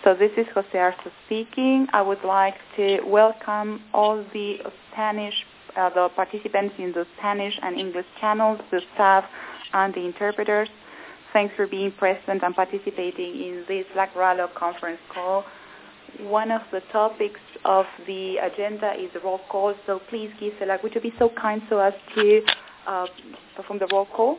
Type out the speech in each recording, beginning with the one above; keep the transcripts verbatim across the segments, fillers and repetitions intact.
So this is Jose Arce speaking. I would like to welcome all the Spanish, uh, the participants in the Spanish and English channels, the staff and the interpreters. Thanks for being present and participating in this LACRALO conference call. One of the topics of the agenda is the roll call, so please, Gisela, would you be so kind so as to uh, perform the roll call?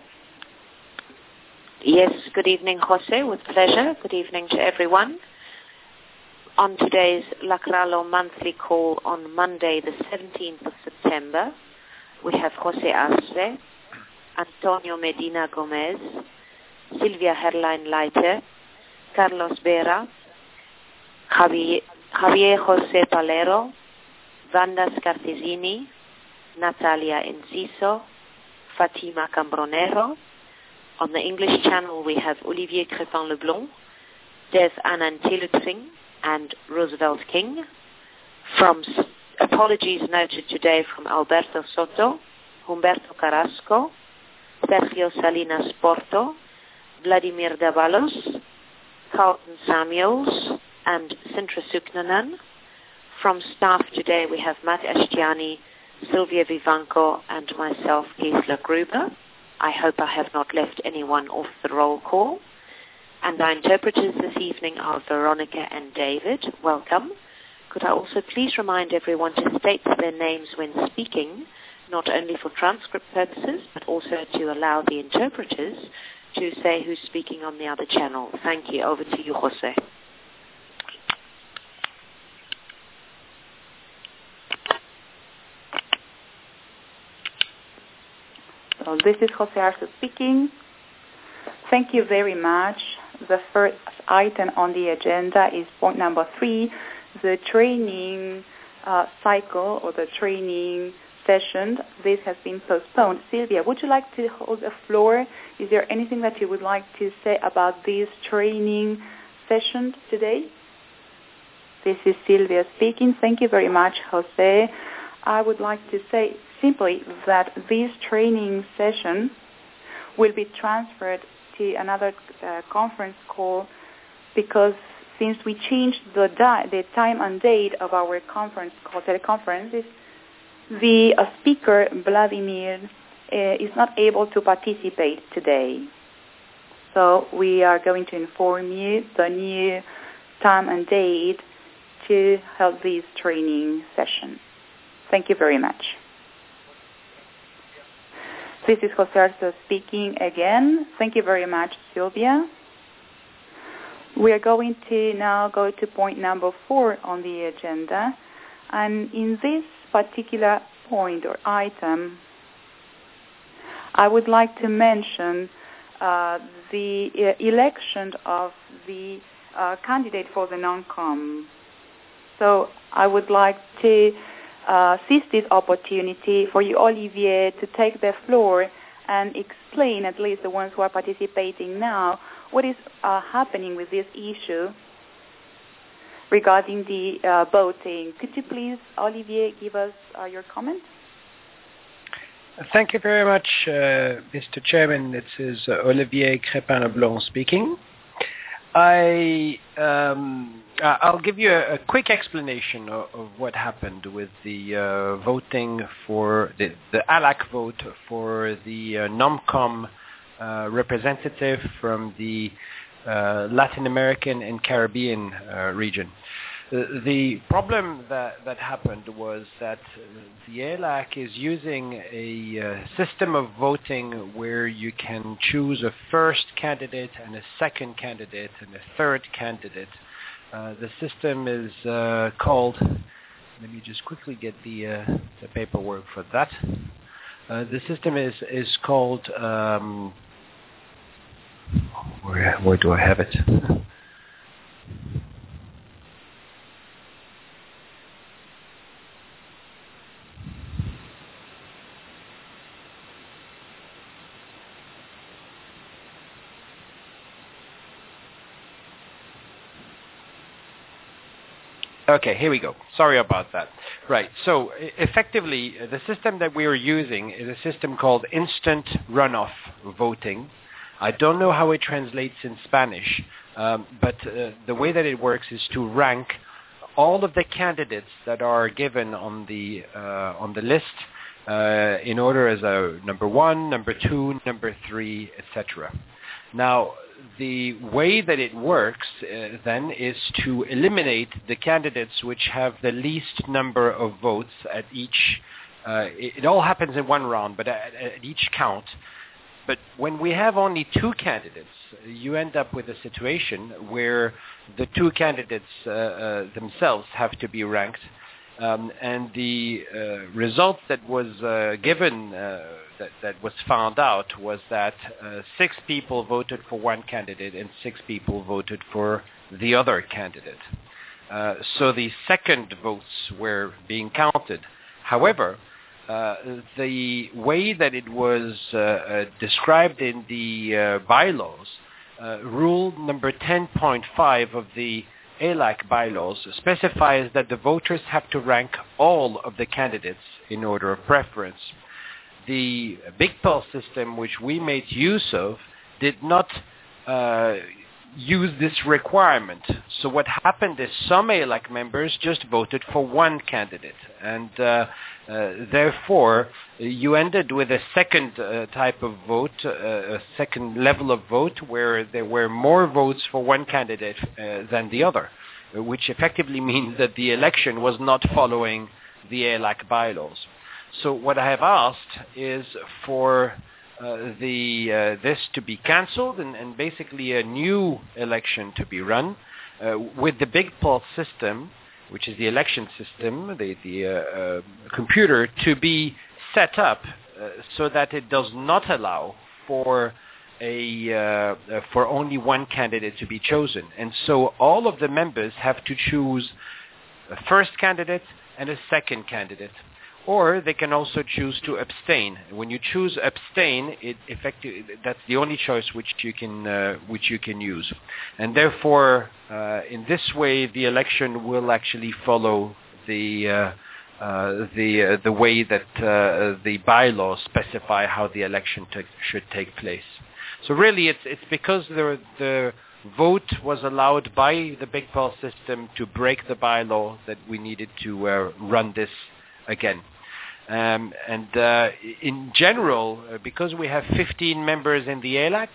Yes, good evening, Jose, with pleasure. Good evening to everyone. On today's LACRALO monthly call on Monday, the seventeenth of September, we have Jose Arce, Antonio Medina Gomez, Silvia Herlein Leiter, Carlos Vera, Javier, Javier Jose Palero, Wanda Scartesini, Natalia Enciso, Fatima Cambronero. On the English channel, we have Olivier Crépin-Leblond, Des Annan Tilutring, and Roosevelt King. From apologies noted today from Alberto Soto, Humberto Carrasco, Sergio Salinas Porto, Vladimir Davalos, Carlton Samuels, and Sintra Suknanan. From staff today, we have Matt Ashtiani, Sylvia Vivanco, and myself, Gisela Gruber. I hope I have not left anyone off the roll call. And our interpreters this evening are Veronica and David. Welcome. Could I also please remind everyone to state their names when speaking, not only for transcript purposes, but also to allow the interpreters to say who's speaking on the other channel. Thank you. Over to you, Jose. So this is Jose Arce speaking. Thank you very much. The first item on the agenda is point number three, the training uh, cycle or the training session. This has been postponed. Sylvia, would you like to hold the floor? Is there anything that you would like to say about this training session today? This is Sylvia speaking. Thank you very much, Jose. I would like to say simply that this training session will be transferred to another uh, conference call because since we changed the, di- the time and date of our conference call, teleconferences, the uh, speaker, Vladimir, uh, is not able to participate today. So we are going to inform you the new time and date to hold this training session. Thank you very much. This is Jose Arce speaking again. Thank you very much, Sylvia. We are going to now go to point number four on the agenda. And in this particular point or item, I would like to mention uh, the uh, election of the uh, candidate for the non-com. So I would like to Uh, seize this opportunity for you, Olivier, to take the floor and explain, at least the ones who are participating now, what is uh, happening with this issue regarding the uh, voting. Could you please, Olivier, give us uh, your comment? Thank you very much, uh, Mister Chairman. This is uh, Olivier Crépin-Leblond speaking. I, um, I'll give you a, a quick explanation of, of what happened with the uh, voting for the, the ALAC vote for the uh, NOMCOM uh, representative from the uh, Latin American and Caribbean uh, region. The, the problem that, that happened was that the ALAC is using a uh, system of voting where you can choose a first candidate and a second candidate and a third candidate. Uh, the system is uh, called, let me just quickly get the, uh, the paperwork for that. Uh, the system is, is called, um, where, where do I have it? Okay, here we go. Sorry about that. Right, so effectively, the system that we are using is a system called instant runoff voting. I don't know how it translates in Spanish, Um, but uh, the way that it works is to rank all of the candidates that are given on the uh, on the list uh, in order as a number one, number two, number three, et cetera. Now, the way that it works uh, then is to eliminate the candidates which have the least number of votes at each. Uh, it, it all happens in one round, but at, at each count. But when we have only two candidates, you end up with a situation where the two candidates uh, uh, themselves have to be ranked, um, and the uh, result that was uh, given, uh, that, that was found out, was that uh, six people voted for one candidate and six people voted for the other candidate. Uh, so the second votes were being counted. However, Uh, the way that it was uh, uh, described in the uh, bylaws, uh, rule number ten point five of the A L A C bylaws specifies that the voters have to rank all of the candidates in order of preference. The Big Pulse system, which we made use of, did not uh, use this requirement. So what happened is some A L A C members just voted for one candidate, and uh, uh, therefore you ended with a second uh, type of vote, uh, a second level of vote, where there were more votes for one candidate uh, than the other, which effectively means that the election was not following the A L A C bylaws. So what I have asked is for Uh, the uh, this to be cancelled and, and basically a new election to be run uh, with the Big Pulse system, which is the election system, the, the uh, uh, computer, to be set up uh, so that it does not allow for a uh, for only one candidate to be chosen. And so all of the members have to choose a first candidate and a second candidate. Or they can also choose to abstain. When you choose abstain, it effectively, that's the only choice which you can uh, which you can use. And therefore, uh, in this way, the election will actually follow the uh, uh, the uh, the way that uh, the bylaws specify how the election t- should take place. So really, it's it's because the the vote was allowed by the Big Pulse system to break the bylaw that we needed to uh, run this again. Um, and uh, in general, uh, because we have fifteen members in the A L A C,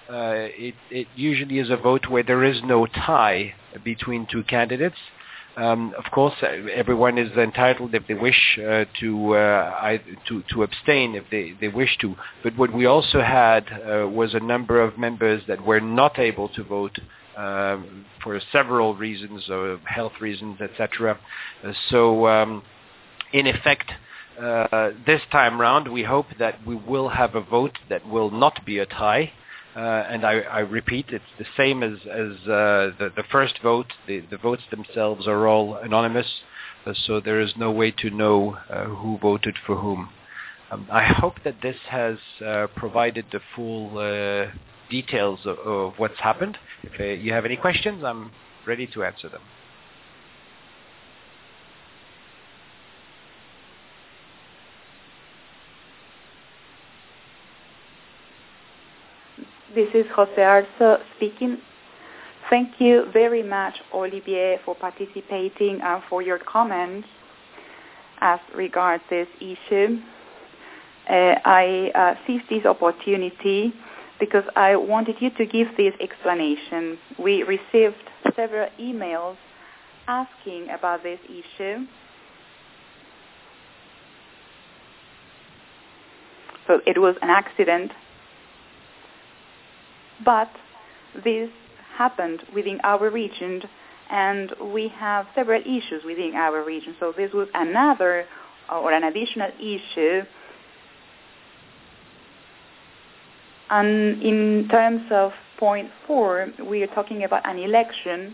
uh, it, it usually is a vote where there is no tie between two candidates. Um, of course, everyone is entitled, if they wish, uh, to, uh, I, to to abstain if they, they wish to. But what we also had uh, was a number of members that were not able to vote uh, for several reasons, or health reasons, et cetera. Uh, so, um, in effect, Uh, this time round, we hope that we will have a vote that will not be a tie. Uh, and I, I repeat, it's the same as, as uh, the, the first vote. The, the votes themselves are all anonymous, uh, so there is no way to know uh, who voted for whom. Um, I hope that this has uh, provided the full uh, details of, of what's happened. If uh, you have any questions, I'm ready to answer them. This is José Arce speaking. Thank you very much, Olivier, for participating and for your comments as regards this issue. Uh, I uh, seized this opportunity because I wanted you to give this explanation. We received several emails asking about this issue. So it was an accident. But this happened within our region, and we have several issues within our region. So this was another or an additional issue. And in terms of point four, we are talking about an election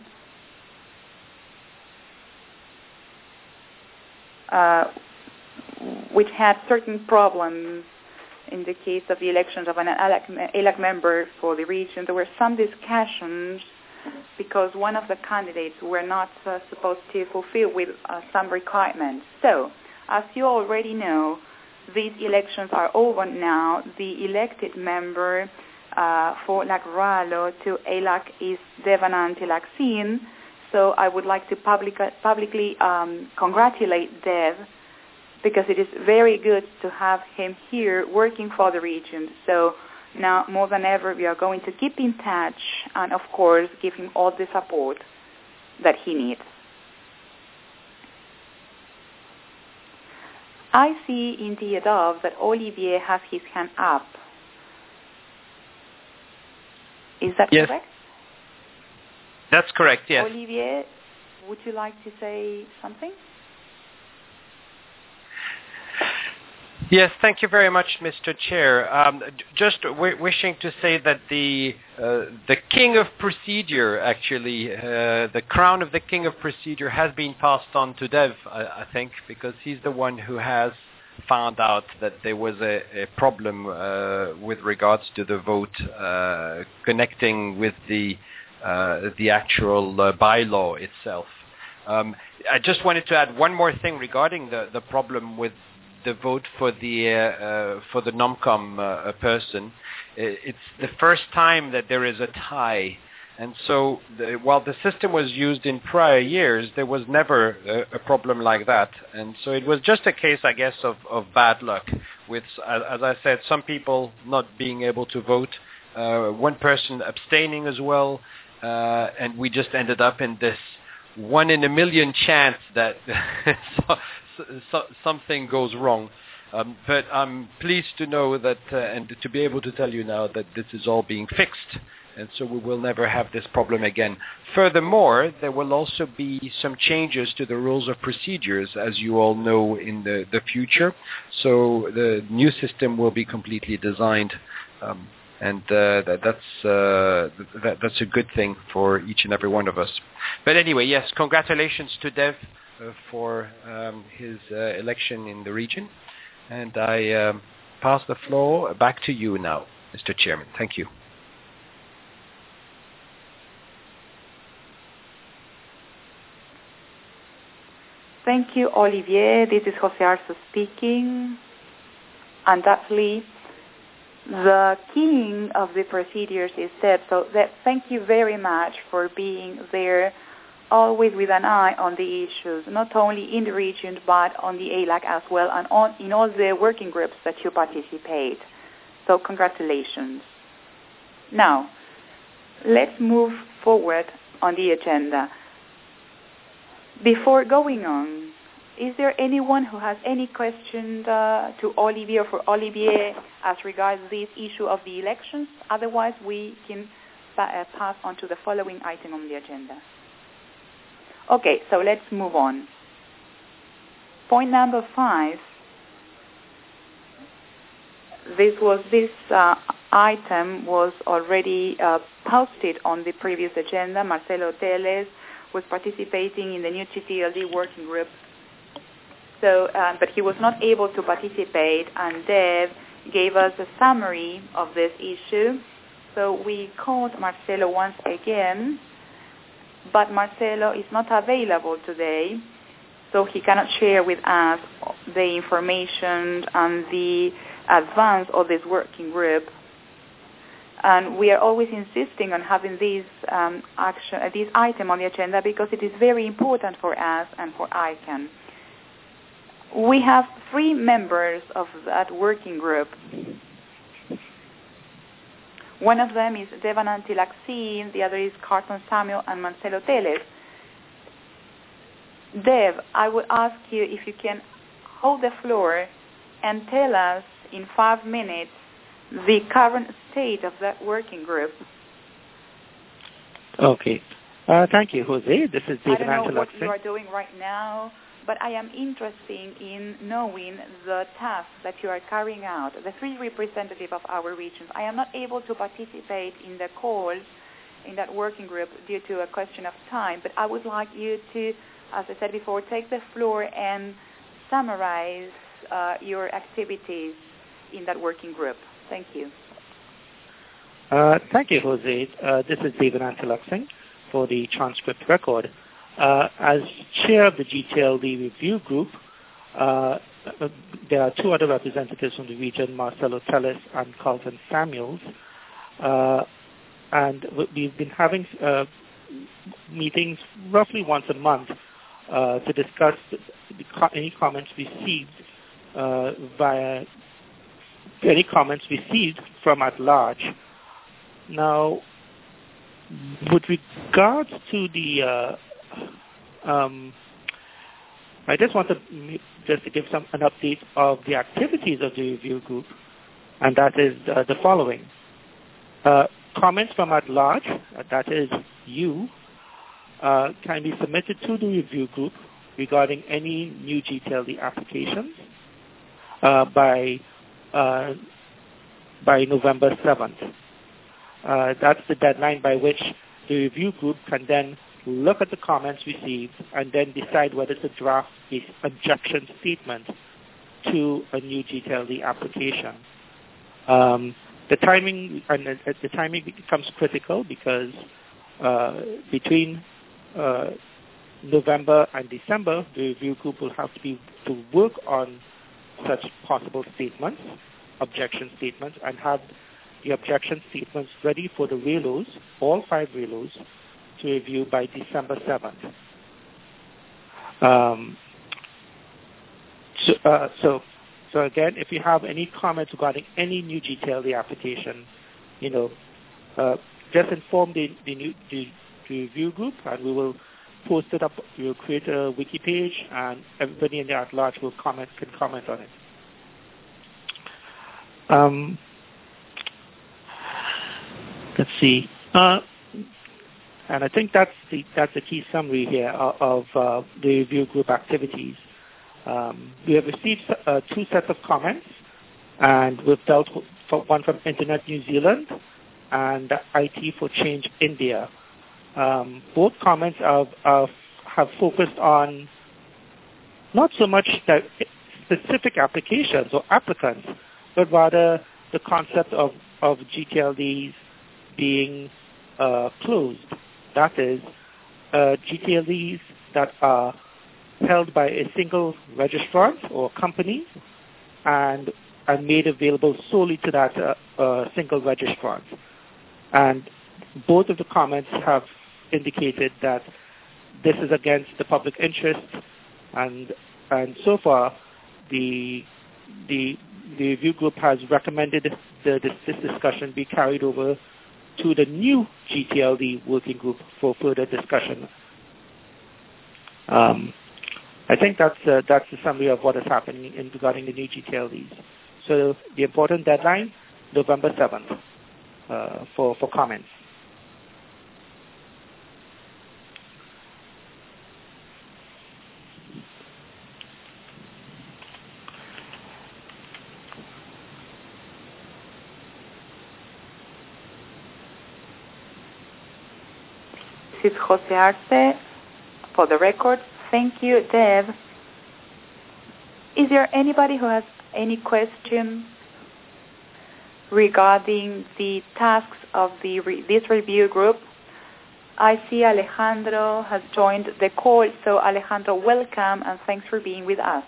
uh, which had certain problems. In the case of the elections of an A L A C member for the region, there were some discussions because one of the candidates were not uh, supposed to fulfill with uh, some requirements. So, as you already know, these elections are over now. The elected member uh, for Lacralo to A L A C is Devananti Laxin. So I would like to public, publicly um, congratulate Dev, because it is very good to have him here working for the region. So now more than ever we are going to keep in touch and of course give him all the support that he needs. I see in the above that Olivier has his hand up. Is that yes. correct? That's correct, yes. Olivier, would you like to say something? Yes, thank you very much, Mister Chair. Um, just w- wishing to say that the uh, the King of Procedure, actually, uh, the crown of the King of Procedure has been passed on to Dev, I, I think, because he's the one who has found out that there was a, a problem uh, with regards to the vote uh, connecting with the uh, the actual uh, bylaw itself. Um, I just wanted to add one more thing regarding the, the problem with the vote for the uh, uh, for the NOMCOM uh, person. It's the first time that there is a tie, and so the, while the system was used in prior years, there was never a, a problem like that, and so it was just a case, I guess, of, of bad luck. With, as I said, some people not being able to vote, uh, one person abstaining as well, uh, and we just ended up in this one in a million chance that so, so, something goes wrong. Um, but I'm pleased to know that uh, and to be able to tell you now that this is all being fixed, and so we will never have this problem again. Furthermore, there will also be some changes to the rules of procedures, as you all know, in the, the future. So the new system will be completely designed. Um, And uh, that, that's uh, that, that's a good thing for each and every one of us. But anyway, yes, congratulations to Dev uh, for um, his uh, election in the region. And I um, pass the floor back to you now, Mister Chairman. Thank you. Thank you, Olivier. This is José Arzo speaking. Undoubtedly, the king of the procedures is Dev, so that thank you very much for being there, always with an eye on the issues, not only in the region but on the A L A C as well, and on, in all the working groups that you participate. So congratulations. Now, let's move forward on the agenda. Before going on, is there anyone who has any questions uh, to Olivier or for Olivier as regards this issue of the elections? Otherwise, we can pa- uh, pass on to the following item on the agenda. Okay, so let's move on. Point number five. This was this uh, item was already uh, posted on the previous agenda. Marcelo Teles was participating in the new T T L D working group. So, uh, but he was not able to participate, and Dev gave us a summary of this issue. So we called Marcelo once again, but Marcelo is not available today, so he cannot share with us the information and the advance of this working group. And we are always insisting on having this um, action, uh, this item on the agenda because it is very important for us and for I CANN. We have three members of that working group. One of them is Devananti Laxin, the other is Carlton Samuel and Marcelo Teles. Dev, I would ask you if you can hold the floor and tell us in five minutes the current state of that working group. Okay. Uh, thank you, Jose. This is Devananti Laxin. I don't know what you are doing right now, but I am interested in knowing the tasks that you are carrying out. The three representatives of our regions. I am not able to participate in the calls in that working group due to a question of time, but I would like you to, as I said before, take the floor and summarize uh, your activities in that working group. Thank you. Uh, thank you, Jose. Uh, this is Devananti Laxin for the transcript record. Uh, as chair of the G T L D review group, uh, there are two other representatives from the region, Marcelo Teles and Carlton Samuels. Uh, and we've been having uh, meetings roughly once a month uh, to discuss the, the, any comments received uh, via any comments received from at large. Now, with regards to the, uh, um, I just want to just to give some an update of the activities of the review group, and that is uh, the following: uh, comments from at large, uh, that is you, uh, can be submitted to the review group regarding any new G T L D applications uh, by uh, by November seventh. Uh, that's the deadline by which the review group can then look at the comments received and then decide whether to draft an objection statement to a new G T L D application. Um, the timing and the, the timing becomes critical because uh, between uh, November and December, the review group will have to be to work on such possible statements, objection statements, and have the objection statements ready for the R E L Os, all five R E L Os, to review by December seventh. Um, so, uh, so, so again, if you have any comments regarding any new G T L D application, you know, uh, just inform the, the, new, the, the review group, and we will post it up. We will create a wiki page, and everybody in the at large will comment, can comment on it. Um, let's see. Uh, And I think that's the that's the key summary here of, of uh, the review group activities. Um, we have received uh, two sets of comments, and we've dealt with one from Internet New Zealand and I T for Change India. Um, both comments have, have have focused on not so much the specific applications or applicants, but rather the concept of, of G T L Ds being uh, closed. That is, uh, G T L Ds that are held by a single registrant or company and and made available solely to that uh, uh, single registrant. And both of the comments have indicated that this is against the public interest, and and so far the the the review group has recommended the, this, this discussion be carried over to the new G T L D working group for further discussion. Um, I think that's uh, that's the summary of what is happening in regarding the new G T L Ds. So the important deadline, November seventh, uh, for for comments. This is Jose Arce for the record. Thank you, Deb. Is there anybody who has any questions regarding the tasks of the re- this review group? I see Alejandro has joined the call, so Alejandro, welcome and thanks for being with us.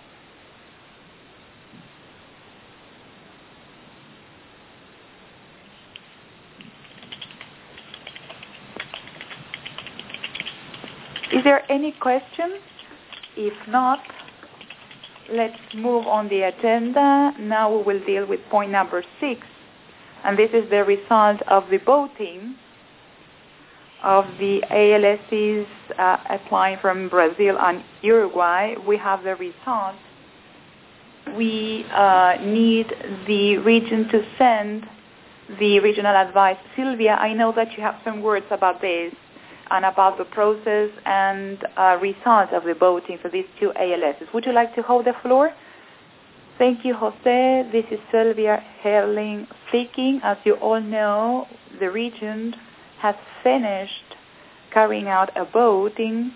Is there any question? If not, let's move on the agenda. Now we will deal with point number six, and this is the result of the voting of the A L Ss uh, applying from Brazil and Uruguay. We have the results. We uh, need the region to send the regional advice. Sylvia, I know that you have some words about this and about the process and uh, results of the voting for these two A L Ss. Would you like to hold the floor? Thank you, Jose. This is Sylvia Herling speaking. As you all know, the region has finished carrying out a voting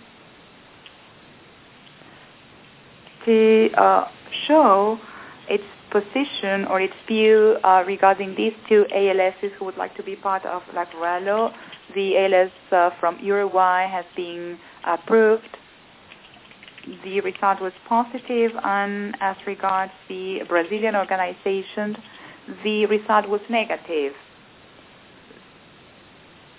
to uh, show its position or its view uh, regarding these two A L Ss who would like to be part of LACRALO. The A L S uh, from Uruguay has been approved. The result was positive, and as regards the Brazilian organization, the result was negative.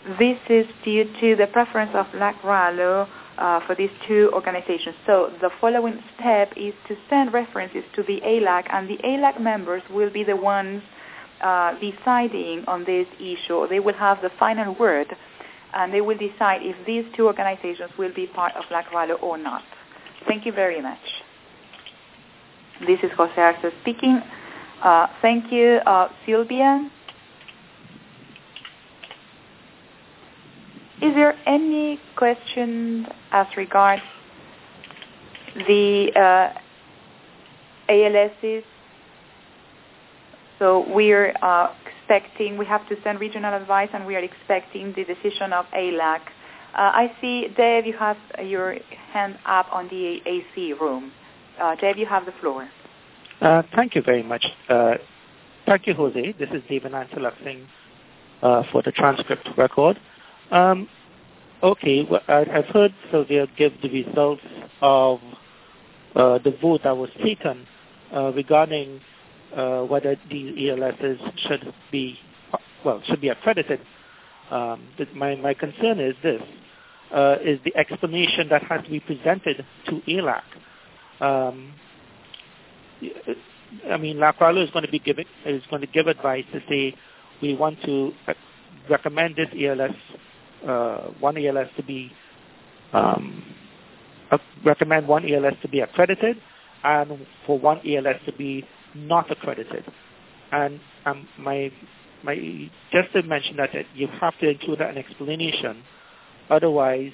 This is due to the preference of LAC-RALO uh, for these two organizations. So the following step is to send references to the A L A C, and the A L A C members will be the ones uh, deciding on this issue. They will have the final word, and they will decide if these two organizations will be part of LAC-RALO or not. Thank you very much. This is Jose Arce speaking. Uh, thank you, uh, Sylvia. Is there any question as regards the uh, A L Ss? So we're uh, expecting, we have to send regional advice, and we are expecting the decision of A L A C. Uh, I see, Dave, you have your hand up on the A C room. Uh, Dave, you have the floor. Uh, thank you very much. Uh, thank you, Jose. This is David Anselakling uh, for the transcript record. Um, okay, well, I, I've heard Sylvia give the results of uh, the vote that was taken uh, regarding uh, whether these E L Ss should be, well, should be accredited. Um, my, my concern is this, uh, is the explanation that has to be presented to A L A C. Um, I mean, LAC-RALO is going to be giving, is going to give advice to say we want to recommend this E L S, uh, one E L S to be, um, uh, recommend one E L S to be accredited, and for one E L S to be not accredited. And um, my, my, just to mention that you have to include an explanation. Otherwise,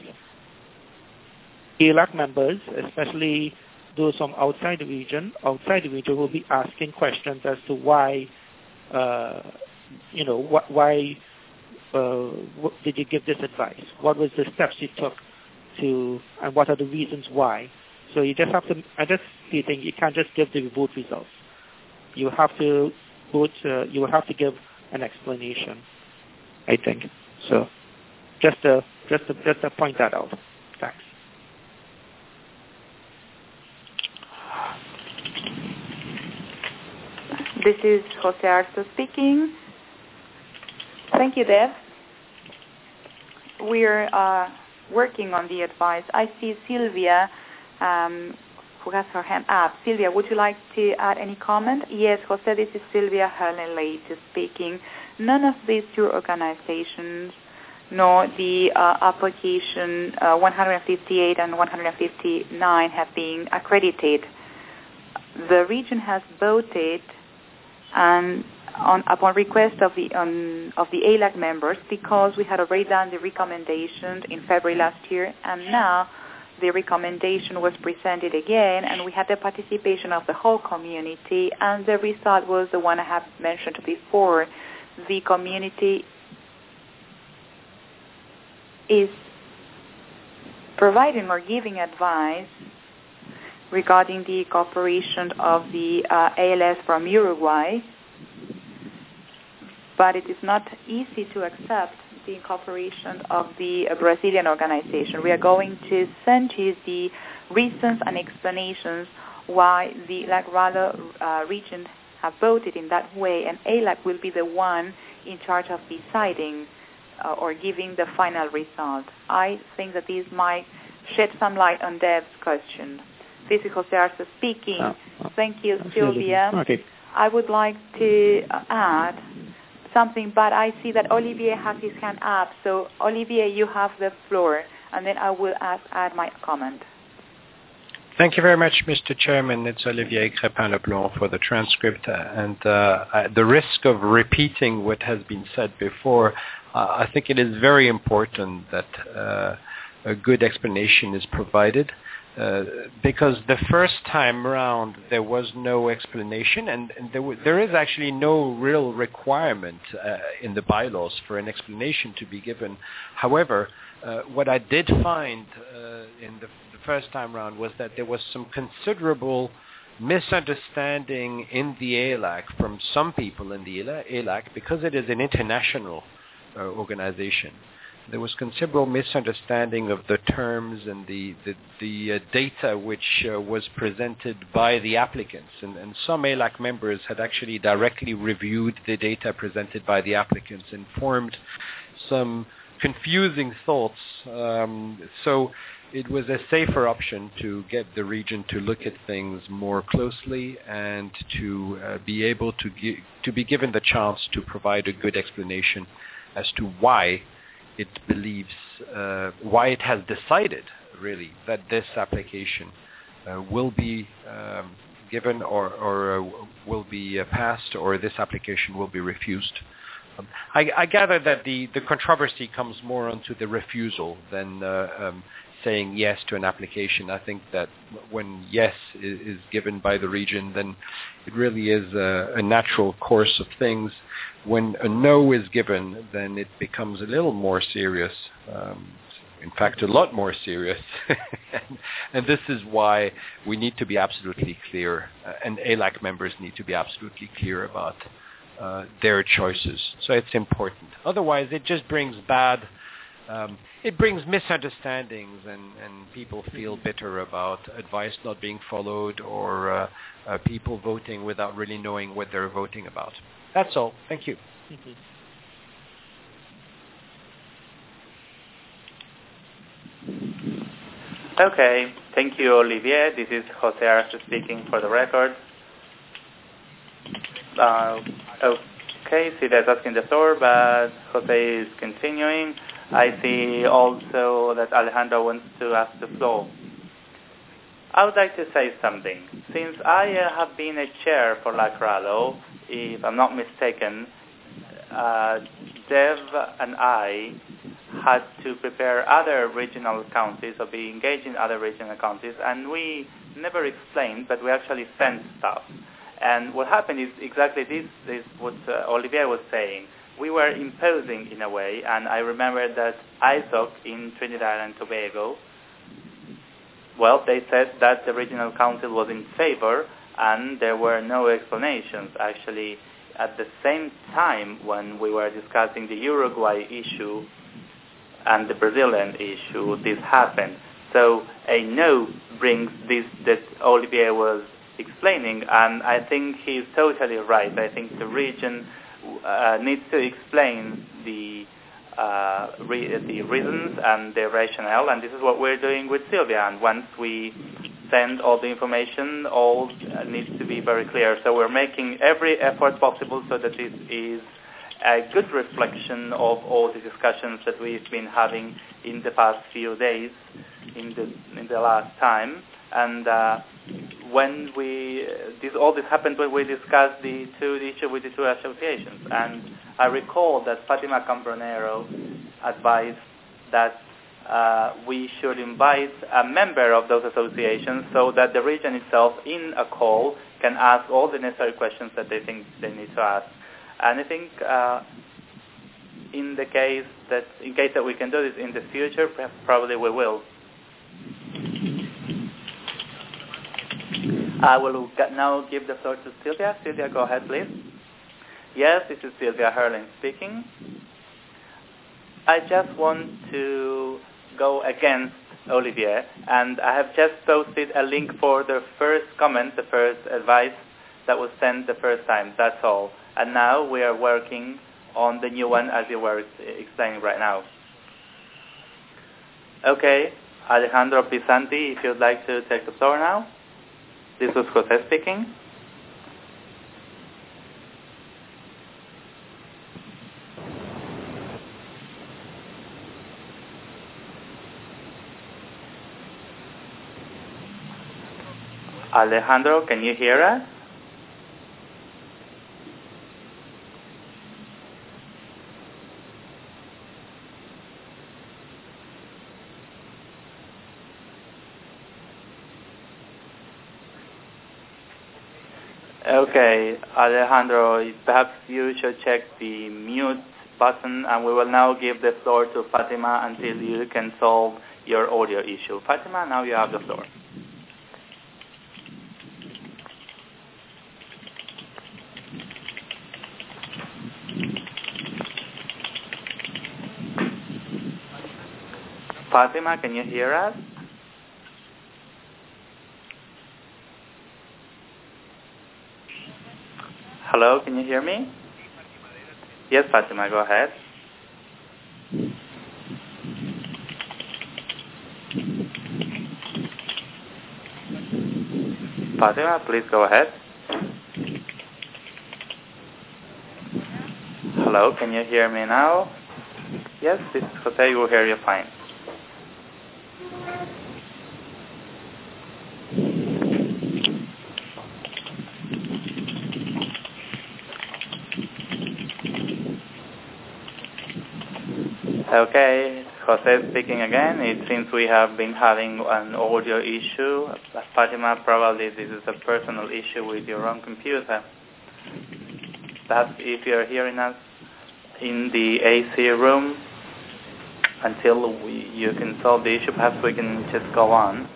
A L A C members, especially those from outside the region, outside the region will be asking questions as to why, uh, you know, wh- why uh, wh- did you give this advice? What was the steps you took to, and what are the reasons why? So you just have to, I just think you can't just give the vote results. You have to vote, uh, you have to give an explanation, I think. So just to, just to, just to point that out. Thanks. This is Jose Arce speaking. Thank you, Deb. We're uh, working on the advice. I see Sylvia, um, who has her hand up. Sylvia, would you like to add any comment? Yes, Jose, this is Sylvia Helen speaking. None of these two organizations, nor the uh, application uh, one hundred fifty-eight and one hundred fifty-nine have been accredited. The region has voted and on, upon request of the um, of the A L A C members, because we had already done the recommendation in February last year, and now the recommendation was presented again, and we had the participation of the whole community, and the result was the one I have mentioned before. The community is providing or giving advice regarding the incorporation of the uh, A L S from Uruguay, but it is not easy to accept the incorporation of the uh, Brazilian organization. We are going to send you the reasons and explanations why the LAC-RALO uh, region have voted in that way, and A L A C will be the one in charge of deciding uh, or giving the final result. I think that this might shed some light on Deb's question. This is Jose Arce speaking. Oh, oh, Thank you, Sylvia. Okay. I would like to uh, add something, but I see that Olivier has his hand up. So, Olivier, you have the floor, and then I will add, add my comment. Thank you very much, Mister Chairman. It's Olivier Crépin-Leblond for the transcript. And uh, at the risk of repeating what has been said before, uh, I think it is very important that uh, a good explanation is provided. Uh, because the first time round there was no explanation, and, and there, w- there is actually no real requirement uh, in the bylaws for an explanation to be given. However, uh, what I did find uh, in the, the first time round was that there was some considerable misunderstanding in the A L A C from some people in the A L A C, because it is an international uh, organization. There was considerable misunderstanding of the terms and the the, the uh, data which uh, was presented by the applicants, and, and some A L A C members had actually directly reviewed the data presented by the applicants and formed some confusing thoughts. Um, so it was a safer option to get the region to look at things more closely and to uh, be able to gi- to be given the chance to provide a good explanation as to why it believes, uh, why it has decided really that this application uh, will be um, given or, or uh, will be uh, passed, or this application will be refused. Um, I, I gather that the, the controversy comes more onto the refusal than uh, um, saying yes to an application. I think that when yes is, is given by the region, then it really is a, a natural course of things. When a no is given, then it becomes a little more serious. Um, in fact, a lot more serious. and, and this is why we need to be absolutely clear, uh, and A L A C members need to be absolutely clear about uh, their choices. So it's important. Otherwise, it just brings bad, um, it brings misunderstandings, and, and people feel bitter about advice not being followed, or uh, uh, people voting without really knowing what they're voting about. That's all. Thank you. Mm-hmm. Okay. Thank you, Olivier. This is Jose Arce speaking for the record. Uh, okay, Silvia is asking the floor, but Jose is continuing. I see also that Alejandro wants to ask the floor. I would like to say something. Since I uh, have been a chair for LACRALO, if I'm not mistaken, uh, Dev and I had to prepare other regional counties or be engaged in other regional counties, and we never explained, but we actually sent stuff. And what happened is exactly this, is what uh, Olivier was saying. We were imposing in a way, and I remember that I S O C in Trinidad and Tobago, well, they said that the regional council was in favor, and there were no explanations. Actually, at the same time when we were discussing the Uruguay issue and the Brazilian issue, this happened. So a no brings this that Olivier was explaining, and I think he's totally right. I think the region uh, needs to explain the uh, re- the reasons and the rationale, and this is what we're doing with Sylvia. And once we send all the information, all uh, needs to be very clear. So we're making every effort possible so that this is a good reflection of all the discussions that we've been having in the past few days, in the in the last time. And uh, when we this all this happened when we discussed the two the issue with the two associations, and I recall that Fatima Cambronero advised that uh, we should invite a member of those associations so that the region itself, in a call, can ask all the necessary questions that they think they need to ask. And I think uh, in the case that in case that we can do this in the future, probably we will. I will now give the floor to Sylvia. Sylvia, go ahead, please. Yes, this is Sylvia Herling speaking. I just want to go against Olivier, and I have just posted a link for the first comment, the first advice that was sent the first time. That's all. And now we are working on the new one, as you were explaining right now. Okay, Alejandro Pisanti, if you'd like to take the floor now. This was Jose speaking. Alejandro, can you hear us? Okay, Alejandro, perhaps you should check the mute button, and we will now give the floor to Fatima until you can solve your audio issue. Fatima, now you have the floor. Fatima, can you hear us? Hello, can you hear me? Yes, Fatima, go ahead. Fatima, please go ahead. Hello, can you hear me now? Yes, this is Jose, we'll hear you fine. Okay, Jose speaking again. It seems we have been having an audio issue. Fatima, probably this is a personal issue with your own computer. Perhaps if you're hearing us in the A C room until we, you can solve the issue, perhaps we can just go on.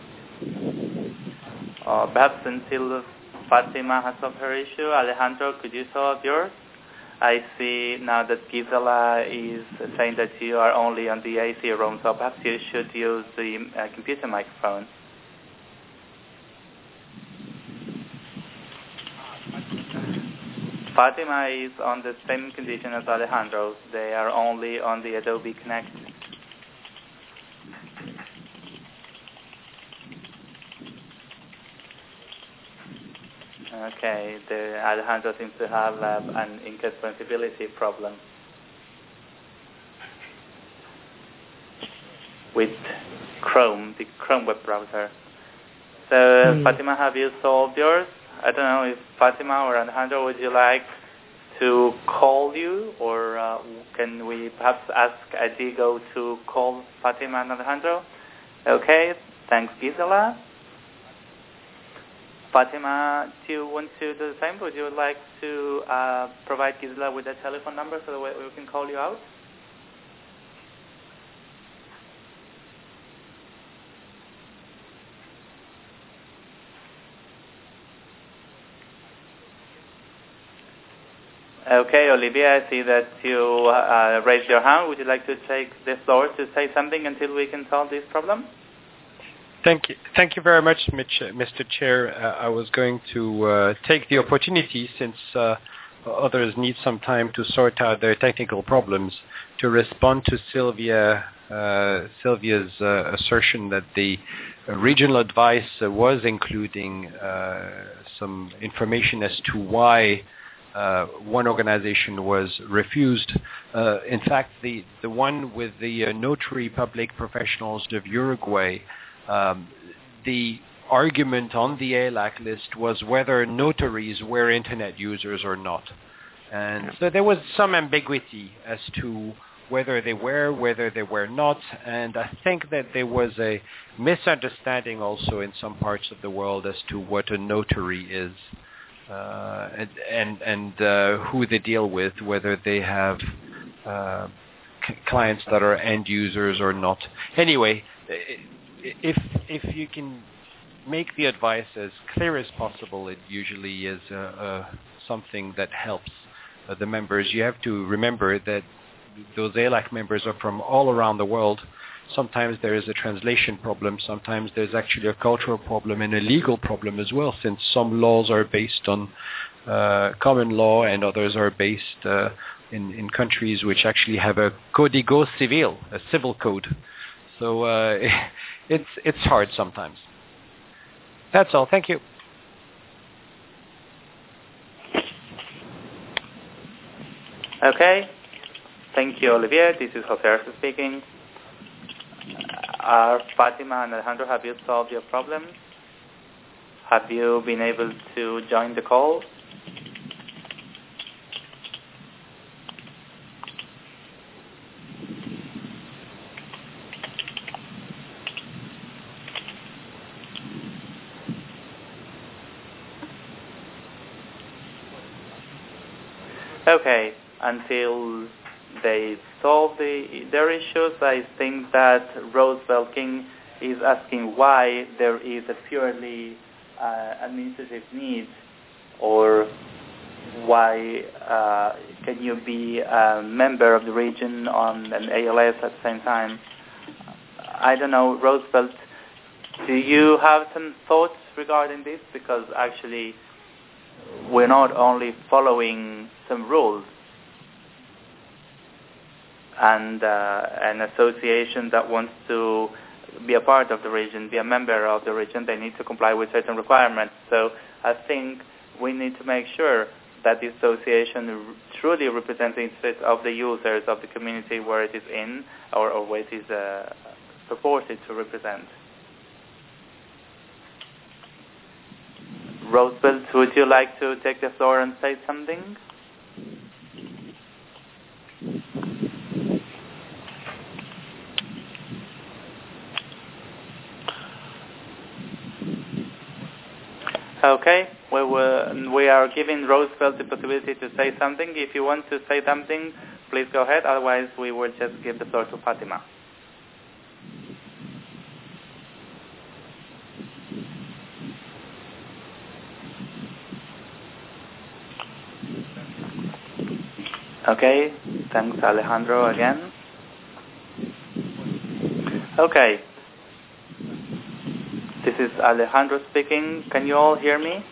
Uh, perhaps until Fatima has solved her issue, Alejandro, could you solve yours? I see now that Gisela is saying that you are only on the A C room, so perhaps you should use the uh, computer microphone. Fatima is on the same condition as Alejandro. They are only on the Adobe Connect. Okay, the Alejandro seems to have uh, an incompatibility problem with Chrome, the Chrome web browser. So, mm. Fatima, have you solved yours? I don't know if Fatima or Alejandro, would you like to call you, or uh, can we perhaps ask Adigo to call Fatima and Alejandro? Okay, thanks, Gisela. Fatima, do you want to do the same? Would you like to uh, provide Gisela with a telephone number so that we can call you out? Okay, Olivia, I see that you uh, raised your hand. Would you like to take the floor to say something until we can solve this problem? Thank you. Thank you very much, Mitch, Mister Chair. Uh, I was going to uh, take the opportunity, since uh, others need some time to sort out their technical problems, to respond to Sylvia, uh, Sylvia's uh, assertion that the uh, regional advice uh, was including uh, some information as to why uh, one organization was refused. Uh, in fact, the, the one with the uh, Notary Public Professionals of Uruguay, Um, the argument on the A L A C list was whether notaries were internet users or not. And so there was some ambiguity as to whether they were, whether they were not. And I think that there was a misunderstanding also in some parts of the world as to what a notary is uh, and, and, and uh, who they deal with, whether they have uh, c- clients that are end users or not. Anyway, it, If if you can make the advice as clear as possible, it usually is uh, uh, something that helps uh, the members. You have to remember that those A L A C members are from all around the world. Sometimes there is a translation problem. Sometimes there's actually a cultural problem and a legal problem as well, since some laws are based on uh, common law and others are based uh, in, in countries which actually have a código civil, a civil code. So uh, it's it's hard sometimes. That's all. Thank you. Okay. Thank you, Olivier. This is Jose Arce speaking. Are Fatima and Alejandro, have you solved your problem? Have you been able to join the call? Okay, until they solve the, their issues, I think that Roosevelt King is asking why there is a purely uh, administrative need, or why uh, can you be a member of the region on an A L S at the same time. I don't know, Roosevelt, do you have some thoughts regarding this? Because actually we're not only following some rules, and uh, an association that wants to be a part of the region, be a member of the region, they need to comply with certain requirements. So I think we need to make sure that the association truly represents the interests of the users of the community where it is in or, or where it is uh, purported to represent. Roosevelt, would you like to take the floor and say something? Okay, we, will, we are giving Roosevelt the possibility to say something. If you want to say something, please go ahead. Otherwise, we will just give the floor to Fatima. Okay, thanks Alejandro again. Okay. This is Alejandro speaking. Can you all hear me?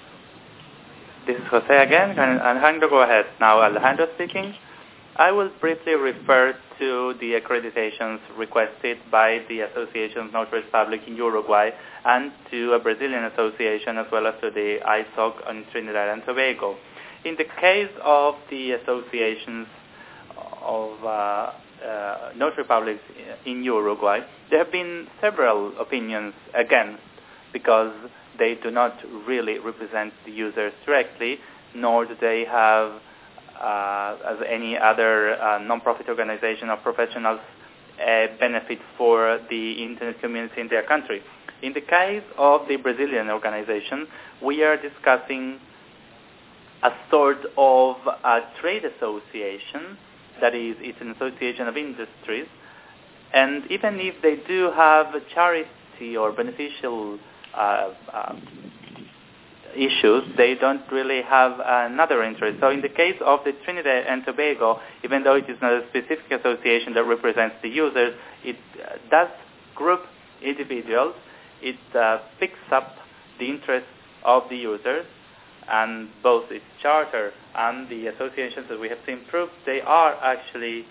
This is Jose again. Can Alejandro go ahead? Now Alejandro speaking. I will briefly refer to the accreditations requested by the Association of Notaries Public in Uruguay and to a Brazilian association as well as to the I S O C on Trinidad and Tobago. In the case of the associations of uh, Uh, notary publics in Uruguay, there have been several opinions against because they do not really represent the users directly, nor do they have, uh, as any other uh, non-profit organization or professionals, a benefit for the internet community in their country. In the case of the Brazilian organization, we are discussing a sort of a trade association. That is, it's an association of industries, and even if they do have charity or beneficial uh, uh, issues, they don't really have another interest. So in the case of the Trinidad and Tobago, even though it is not a specific association that represents the users, it uh, does group individuals, it uh, picks up the interests of the users, and both its charter and the associations that we have seen proof, they are actually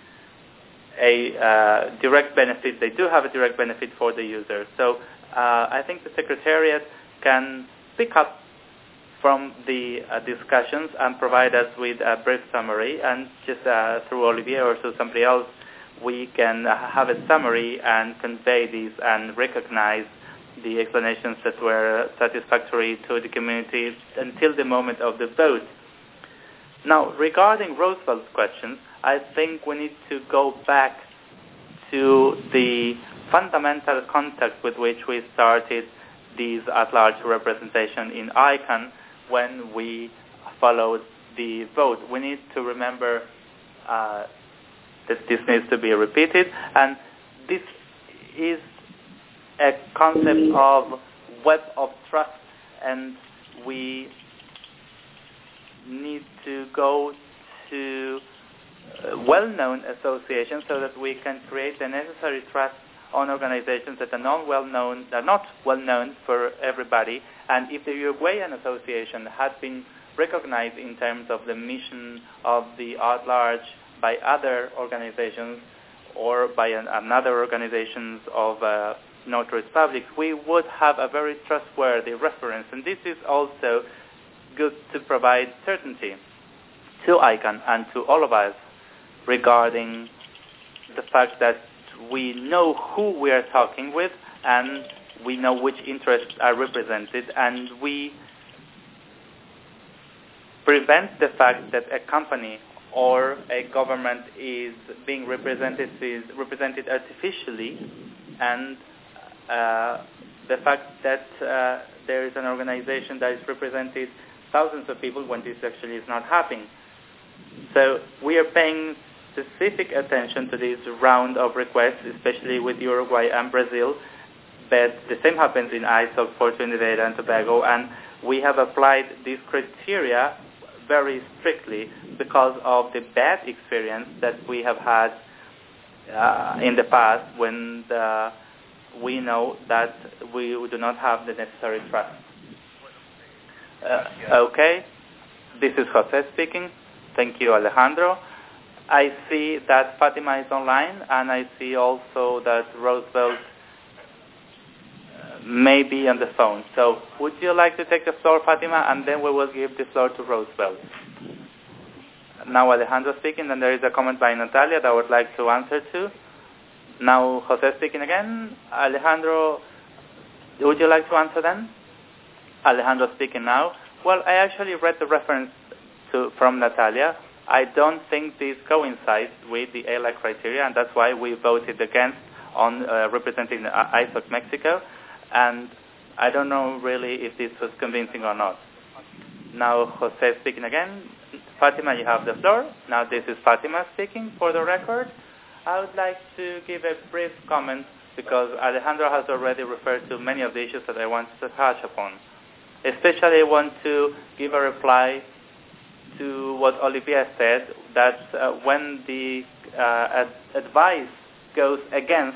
a uh, direct benefit. They do have a direct benefit for the users. So uh, I think the Secretariat can pick up from the uh, discussions and provide us with a brief summary, and just uh, through Olivier or through somebody else, we can uh, have a summary and convey these and recognize the explanations that were satisfactory to the community until the moment of the vote. Now, regarding Roosevelt's questions, I think we need to go back to the fundamental context with which we started these at-large representation in ICANN when we followed the vote. We need to remember uh, that this needs to be repeated, and this is a concept of web of trust, and we need to go to well-known associations so that we can create the necessary trust on organizations that are not well-known, are not well-known for everybody. And if the Uruguayan Association had been recognized in terms of the mission of the at-large by other organizations or by an, another organizations of uh, Notaries Public, we would have a very trustworthy reference. And this is also good to provide certainty to ICANN and to all of us regarding the fact that we know who we are talking with and we know which interests are represented, and we prevent the fact that a company or a government is being represented is represented artificially, and uh, the fact that uh, there is an organization that is represented thousands of people when this actually is not happening. So we are paying specific attention to this round of requests, especially with Uruguay and Brazil, but the same happens in I S O C for Trinidad and Tobago, and we have applied these criteria very strictly because of the bad experience that we have had uh, in the past when the, we know that we do not have the necessary trust. Uh, okay, this is Jose speaking. Thank you, Alejandro. I see that Fatima is online, and I see also that Roosevelt maybe on the phone. So would you like to take the floor, Fatima, and then we will give the floor to Roosevelt. Now Alejandro speaking, and there is a comment by Natalia that I would like to answer to. Now Jose speaking again. Alejandro, would you like to answer then? Alejandro speaking now. Well, I actually read the reference to, from Natalia. I don't think this coincides with the A L A criteria, and that's why we voted against on uh, representing I S O C Mexico. And I don't know really if this was convincing or not. Now Jose speaking again. Fatima, you have the floor. Now this is Fatima speaking for the record. I would like to give a brief comment because Alejandro has already referred to many of the issues that I want to touch upon. Especially I want to give a reply to what Olivier said, that uh, when the uh, ad- advice goes against,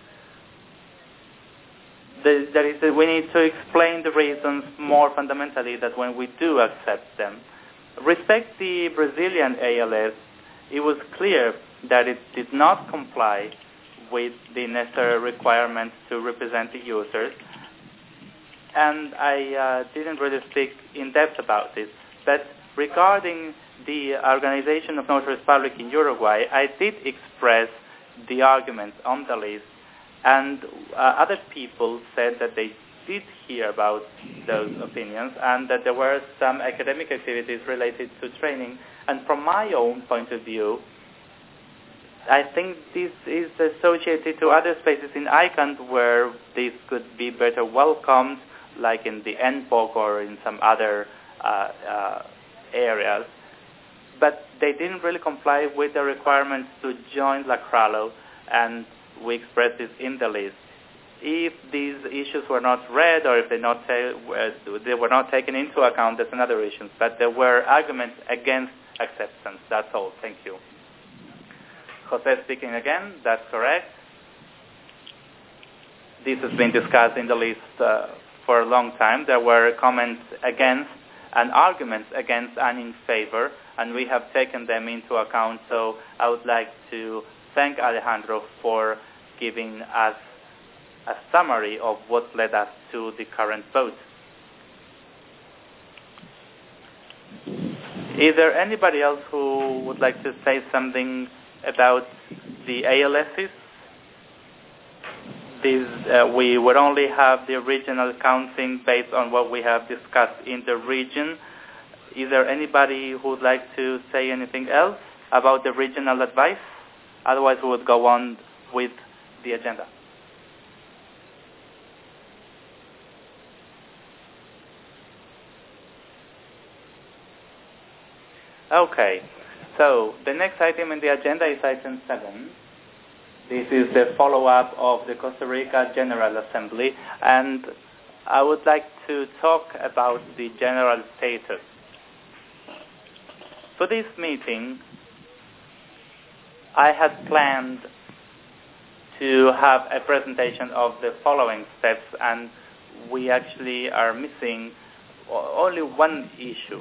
the, there is a, we need to explain the reasons more fundamentally than when we do accept them. Respect the Brazilian A L S, it was clear that it did not comply with the necessary requirements to represent the users, and I uh, didn't really speak in depth about this. But regarding the Organization of Notaries Public in Uruguay, I did express the arguments on the list, and uh, other people said that they did hear about those opinions and that there were some academic activities related to training. And from my own point of view, I think this is associated to other spaces in ICANN where this could be better welcomed, like in the N P O C or in some other uh, uh, areas. But they didn't really comply with the requirements to join LACRALO, and we expressed this in the list. If these issues were not read or if they, not ta- they were not taken into account, that's another issue. But there were arguments against acceptance. That's all. Thank you. Jose speaking again. That's correct. This has been discussed in the list uh, for a long time. There were comments against and arguments against and in favor, and we have taken them into account. So I would like to thank Alejandro for giving us a summary of what led us to the current vote. Is there anybody else who would like to say something about the A L Ss? This, uh, we would only have the regional counting based on what we have discussed in the region. Is there anybody who would like to say anything else about the regional advice? Otherwise, we would go on with the agenda. Okay, so the next item in the agenda is item seven. This is the follow-up of the Costa Rica General Assembly, and I would like to talk about the general status. For this meeting, I had planned to have a presentation of the following steps, and we actually are missing only one issue.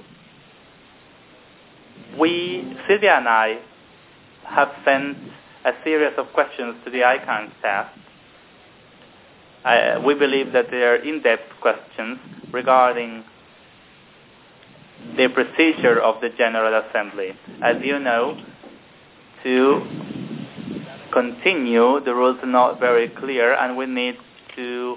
We, Sylvia and I, have sent a series of questions to the ICANN staff. Uh, we believe that they are in-depth questions regarding the procedure of the General Assembly. As you know, to continue, the rules are not very clear, and we need to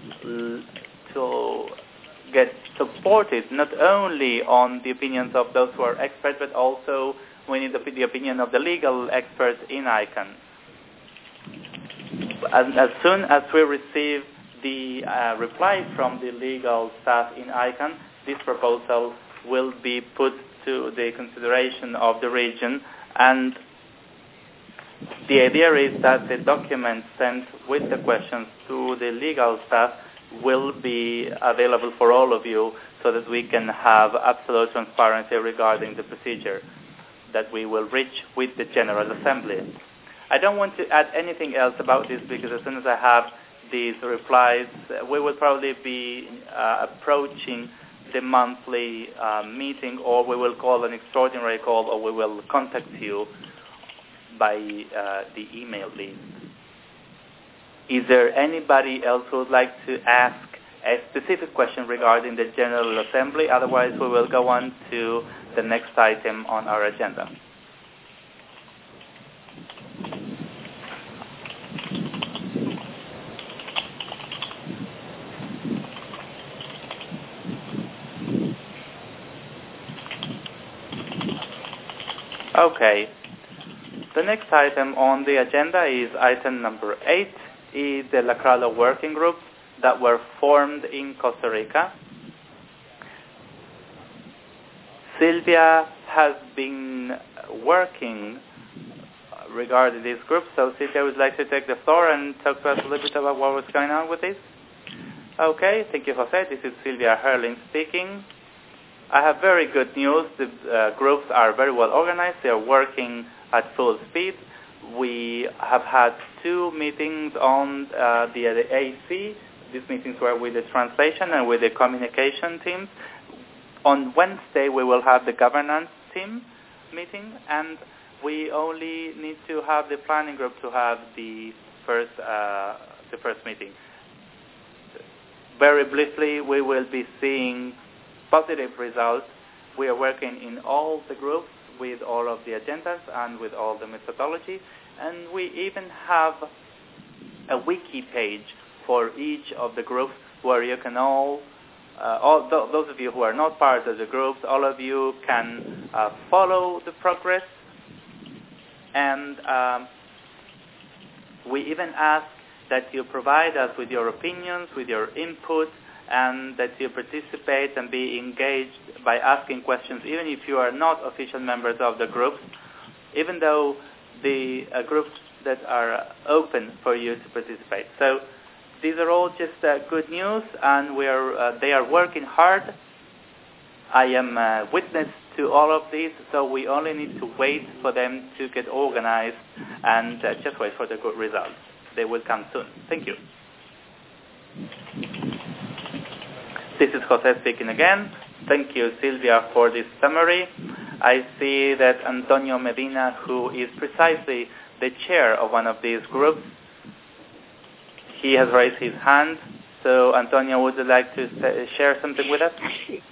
to get supported not only on the opinions of those who are experts, but also we need the, the opinion of the legal experts in ICANN. As, as soon as we receive the uh, reply from the legal staff in ICANN, this proposal will be put to the consideration of the region, and the idea is that the document sent with the questions to the legal staff will be available for all of you so that we can have absolute transparency regarding the procedure that we will reach with the General Assembly. I don't want to add anything else about this because as soon as I have these replies, we will probably be uh, approaching the monthly uh, meeting, or we will call an extraordinary call, or we will contact you by uh, the email list. Is there anybody else who would like to ask a specific question regarding the General Assembly? Otherwise, we will go on to the next item on our agenda. Okay. The next item on the agenda is item number eight, is the LACRALO working groups that were formed in Costa Rica. Silvia has been working regarding this group, so Silvia would like to take the floor and talk to us a little bit about what was going on with this. Okay, thank you, Jose. This is Silvia Herling speaking. I have very good news. The uh, groups are very well organized. They are working at full speed. We have had two meetings on uh, the, the A C. These meetings were with the translation and with the communication teams. On Wednesday, we will have the governance team meeting, and we only need to have the planning group to have the first uh, the first meeting. Very briefly, we will be seeing positive results. We are working in all the groups with all of the agendas and with all the methodology, and we even have a wiki page for each of the groups where you can all, uh, all th- those of you who are not part of the groups, all of you can uh, follow the progress, and um, we even ask that you provide us with your opinions, with your input, and that you participate and be engaged by asking questions, even if you are not official members of the groups, even though the uh, groups that are open for you to participate. So these are all just uh, good news, and we are, uh, they are working hard. I am uh, witness to all of these, so we only need to wait for them to get organized and uh, just wait for the good results. They will come soon. Thank you. This is Jose speaking again. Thank you, Silvia, for this summary. I see that Antonio Medina, who is precisely the chair of one of these groups, he has raised his hand. So, Antonio, would you like to share something with us?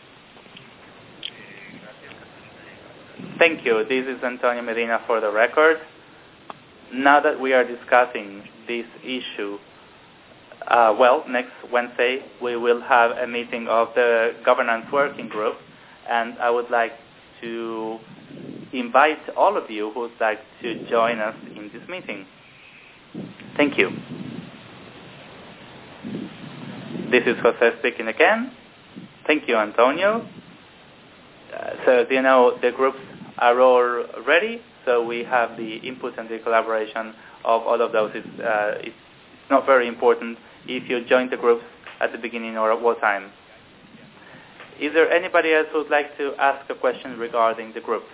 Thank you. This is Antonio Medina for the record. Now that we are discussing this issue, Uh, well, next Wednesday we will have a meeting of the governance working group, and I would like to invite all of you who would like to join us in this meeting. Thank you. This is Jose speaking again. Thank you, Antonio. Uh, so, you know, the groups are all ready, so we have the input and the collaboration of all of those. It's, uh, it's not very important if you join the groups at the beginning or at what time. Is there anybody else who would like to ask a question regarding the group?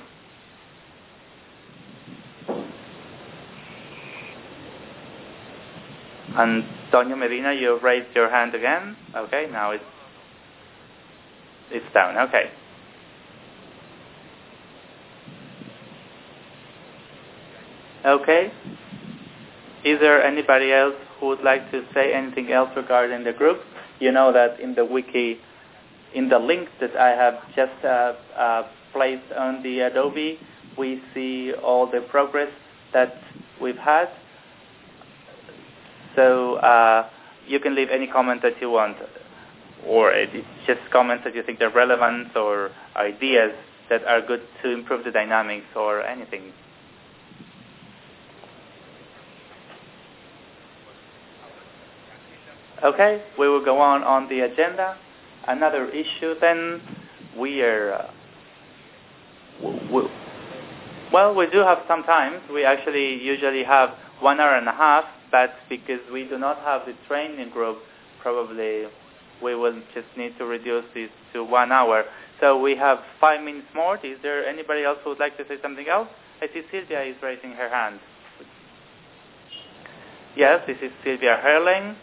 Antonio Medina, you've raised your hand again. Okay, now it's it's down. Okay. Okay. Is there anybody else who would like to say anything else regarding the group? You know that in the wiki, in the link that I have just uh, uh, placed on the Adobe, we see all the progress that we've had. So uh, you can leave any comment that you want, or it's just comments that you think are relevant, or ideas that are good to improve the dynamics, or anything. Okay, we will go on on the agenda. Another issue then, we are, uh, we, well, we do have some time. We actually usually have one hour and a half, but because we do not have the training group, probably we will just need to reduce this to one hour. So we have five minutes more. Is there anybody else who would like to say something else? I see Silvia is raising her hand. Yes, this is Silvia Herling.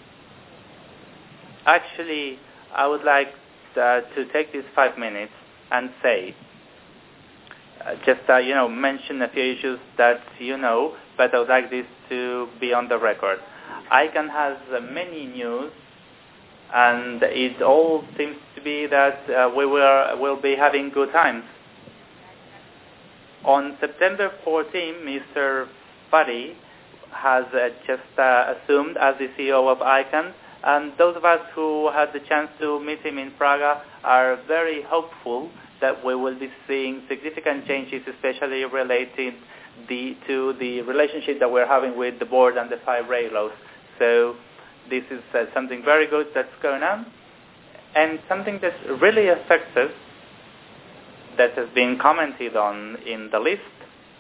Actually, I would like uh, to take these five minutes and say, uh, just, uh, you know, mention a few issues that you know, but I would like this to be on the record. ICANN has uh, many news, and it all seems to be that uh, we will, will be having good times. On September fourteenth, Mister Fadi has uh, just uh, assumed as the C E O of ICANN, and those of us who had the chance to meet him in Prague are very hopeful that we will be seeing significant changes, especially related the, to the relationship that we're having with the board and the five Reylos. So this is uh, something very good that's going on, and something that really affects us, that has been commented on in the list,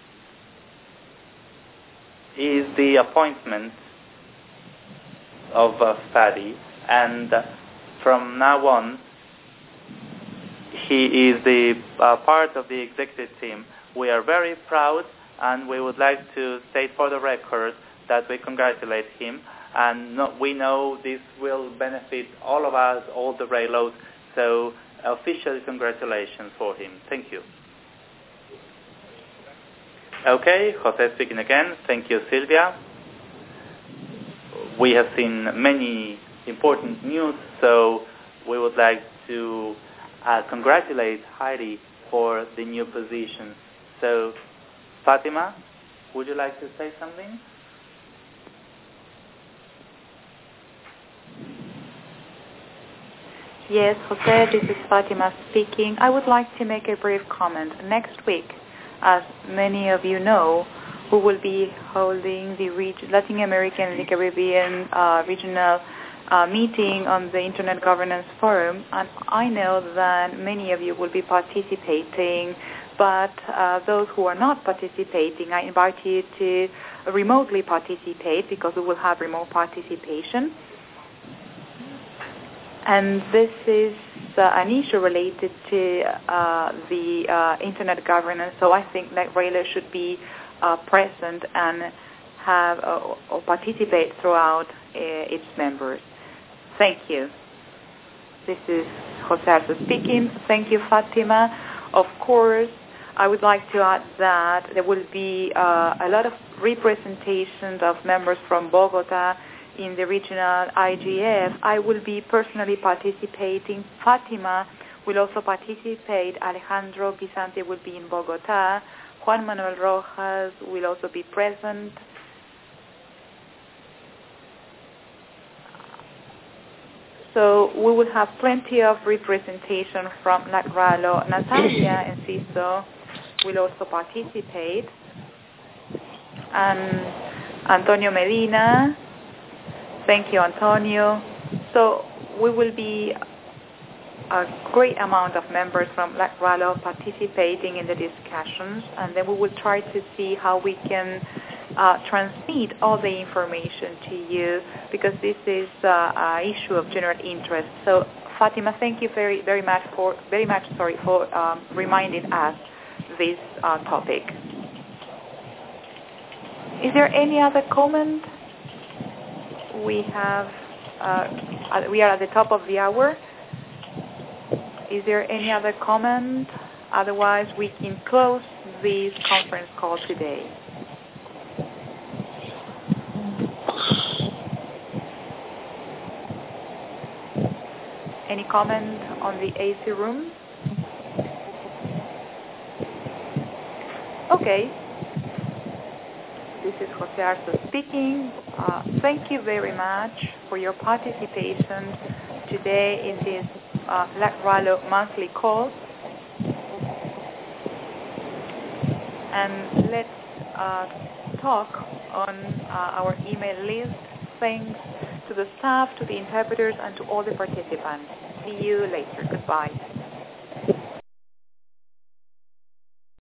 is the appointment of uh, Fadi, and uh, from now on he is the uh, part of the executive team. We are very proud, and we would like to state for the record that we congratulate him, and no, we know this will benefit all of us, all the Reylos, so official congratulations for him. Thank you. Okay, Jose speaking again. Thank you, Silvia. We have seen many important news, so we would like to uh, congratulate Heidi for the new position. So, Fatima, would you like to say something? Yes, Jose, this is Fatima speaking. I would like to make a brief comment. Next week, as many of you know, we will be holding the reg- Latin American and the Caribbean uh, regional uh, meeting on the Internet Governance Forum, and I know that many of you will be participating, but uh, those who are not participating, I invite you to remotely participate, because we will have remote participation. And this is uh, an issue related to uh, the uh, Internet governance, so I think that Reylo should be uh, present and have uh, or participate throughout uh, its members. Thank you. This is Jose Arce speaking. Thank you, Fatima. Of course, I would like to add that there will be uh, a lot of representations of members from Bogota in the regional I G F. I will be personally participating. Fatima will also participate. Alejandro Pisante will be in Bogota. Juan Manuel Rojas will also be present. So we will have plenty of representation from LACRALO. Natalia Enciso will also participate. And Antonio Medina. Thank you, Antonio. So we will be a great amount of members from LACRALO participating in the discussions, and then we will try to see how we can uh, transmit all the information to you, because this is uh, an issue of general interest. So Fatima, thank you very, very much for very much sorry for um, reminding us this uh, topic. Is there any other comment? We have uh, we are at the top of the hour. Is there any other comment? Otherwise, we can close this conference call today. Any comment on the A C room? Okay. This is Jose Arce speaking. Uh, thank you very much for your participation today in this uh, LACRALO monthly call. And let's uh, talk on uh, our email list. Thanks to the staff, to the interpreters, and to all the participants. See you later. Goodbye.